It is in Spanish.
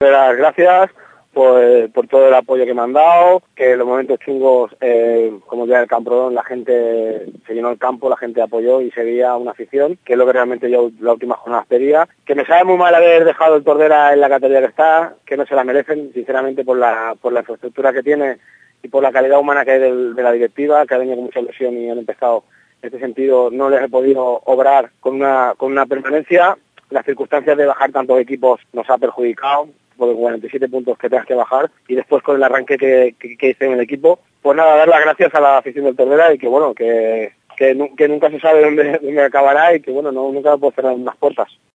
Las gracias por todo el apoyo que me han dado, que en los momentos chungos, como ya el Camprodón, la gente se llenó el campo, la gente apoyó y se veía una afición, que es lo que realmente yo la última jornada pedía. Que me sabe muy mal haber dejado el Tordera en la categoría que está, que no se la merecen, sinceramente, por la infraestructura que tiene y por la calidad humana que hay de la directiva, que ha venido con mucha ilusión y han empezado. En este sentido, no les he podido obrar con una permanencia. Las circunstancias de bajar tantos equipos nos ha perjudicado, por 47 puntos que tengas que bajar, y después con el arranque que hice en el equipo, pues nada, dar las gracias a la afición del Tordera y que bueno, que nunca se sabe dónde acabará y que bueno, nunca puedo cerrar unas puertas.